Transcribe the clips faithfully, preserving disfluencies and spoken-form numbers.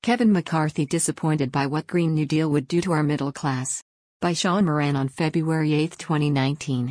Kevin McCarthy disappointed by what Green New Deal would do to our middle class. By Sean Moran on February eighth, twenty nineteen.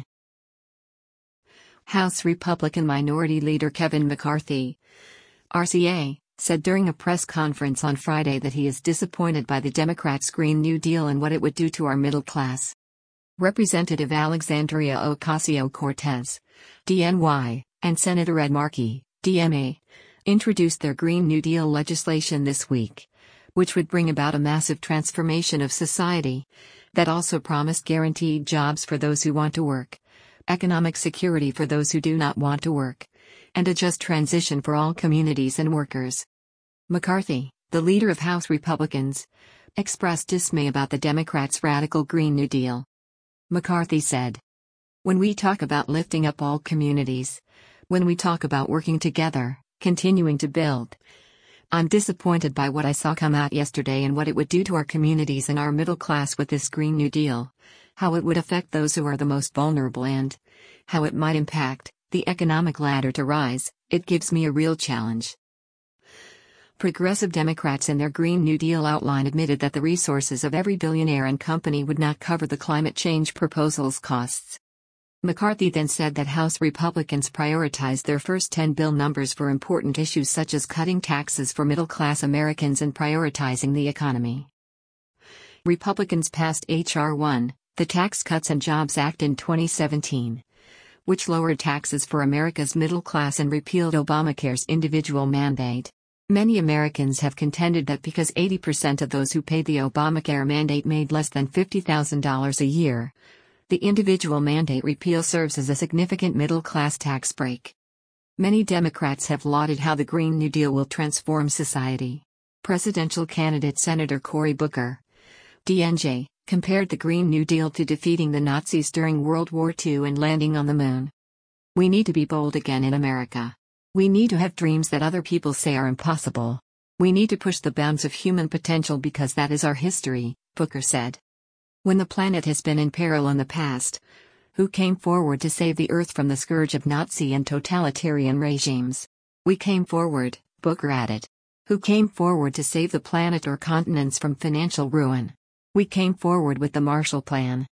House Republican Minority Leader Kevin McCarthy, R C A, said during a press conference on Friday that he is disappointed by the Democrats' Green New Deal and what it would do to our middle class. Representative Alexandria Ocasio-Cortez, D N Y, and Senator Ed Markey, D M A, introduced their Green New Deal legislation this week, which would bring about a massive transformation of society that also promised guaranteed jobs for those who want to work, economic security for those who do not want to work, and a just transition for all communities and workers. McCarthy, the leader of House Republicans, expressed dismay about the Democrats' radical Green New Deal. McCarthy said, "When we talk about lifting up all communities, when we talk about working together, continuing to build, I'm disappointed by what I saw come out yesterday and what it would do to our communities and our middle class with this Green New Deal, how it would affect those who are the most vulnerable and how it might impact the economic ladder to rise. It gives me a real challenge." Progressive Democrats in their Green New Deal outline admitted that the resources of every billionaire and company would not cover the climate change proposal's costs. McCarthy then said that House Republicans prioritized their first ten bill numbers for important issues such as cutting taxes for middle-class Americans and prioritizing the economy. Republicans passed H R one, the Tax Cuts and Jobs Act in twenty seventeen, which lowered taxes for America's middle class and repealed Obamacare's individual mandate. Many Americans have contended that because eighty percent of those who paid the Obamacare mandate made less than fifty thousand dollars a year, the individual mandate repeal serves as a significant middle-class tax break. Many Democrats have lauded how the Green New Deal will transform society. Presidential candidate Senator Cory Booker, D N J, compared the Green New Deal to defeating the Nazis during World War Two and landing on the moon. "We need to be bold again in America. We need to have dreams that other people say are impossible. We need to push the bounds of human potential because that is our history," Booker said. "When the planet has been in peril in the past, who came forward to save the Earth from the scourge of Nazi and totalitarian regimes? We came forward," Booker added. "Who came forward to save the planet or continents from financial ruin? We came forward with the Marshall Plan.